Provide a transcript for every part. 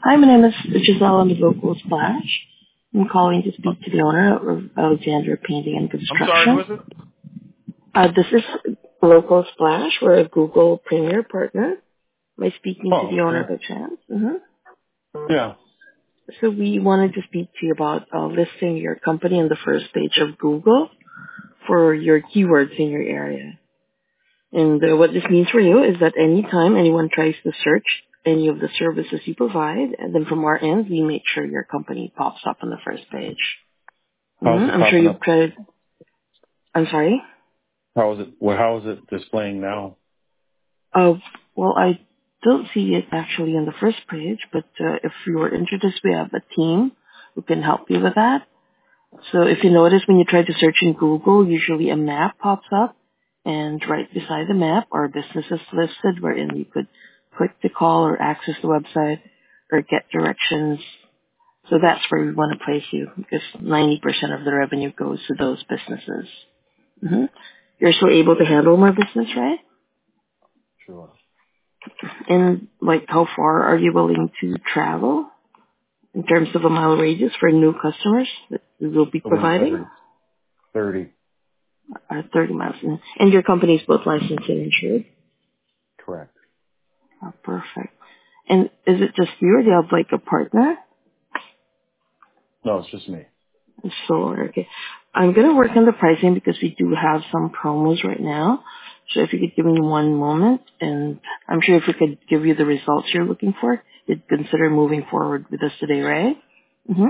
Hi, my name is Giselle. I'm with Local Splash. I'm calling to Uh, speak to the owner of Alexander Painting and I'm sorry, who Construction. is it? This is Local Splash. We're a Google Premier partner. Am I speaking to Oh, the owner okay. by chance? Mm-hmm. Yeah. So we wanted to speak to you about listing your company on the first page of Google for your keywords in your area. And what this means for you is that anytime anyone tries to search any of the services you provide, and then from our end, we make sure your company pops up on the first page. How's it I'm sure popping you've up? tried. I'm sorry. How is it displaying now? Uh, well, I don't see it actually on the first page, but if you were interested, we have a team who can help you with that. So if you notice when you try to search in Google, usually a map pops up, and right beside the map are businesses listed wherein you could click to call or access the website or get directions. So that's where we want to place you because 90% of the revenue goes to those businesses. hmm You're still able to handle more business, right? Sure. And like how far are you willing to travel in terms of a mile radius for new customers that we will be Within providing? 30. 30 miles. And your company is both licensed and insured? Correct. Oh, perfect. And is it just you or do you have like a partner? No, it's just me. So, okay. I'm going to work on the pricing because we do have some promos right now. So if you could give me one moment, and I'm sure if we could give you the results you're looking for, you'd consider moving forward with us today, right? Mm-hmm.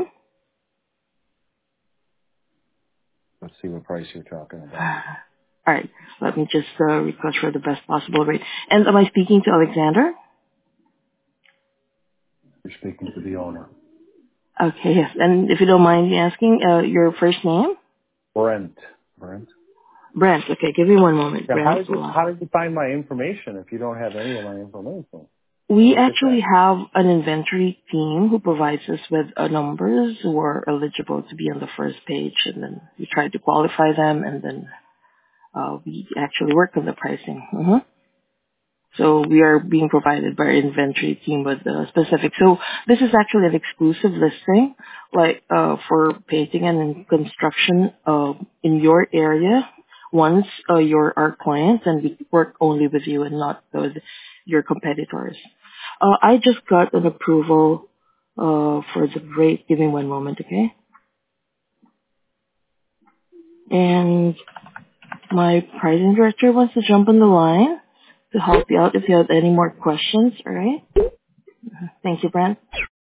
Let's see what price you're talking about. All right. Let me just request for the best possible rate. And am I speaking to Alexander? You're speaking to the owner. Okay, yes. And if you don't mind me asking, your first name? Brent. Brent? Brent. Okay, give me one moment. Yeah, Brent. how did you find my information if you don't have any of my information? We Look at actually that. have an inventory team who provides us with numbers who are eligible to be on the first page, and then we try to qualify them, and then we actually work on the pricing. So we are being provided by our inventory team with the specific. So this is actually an exclusive listing, like for painting and in construction in your area. Once you're our client, and we work only with you and not with your competitors. I just got an approval for the rate. Give me one moment, okay? And my pricing director wants to jump on the line to help you out if you have any more questions. All right? Thank you, Brent.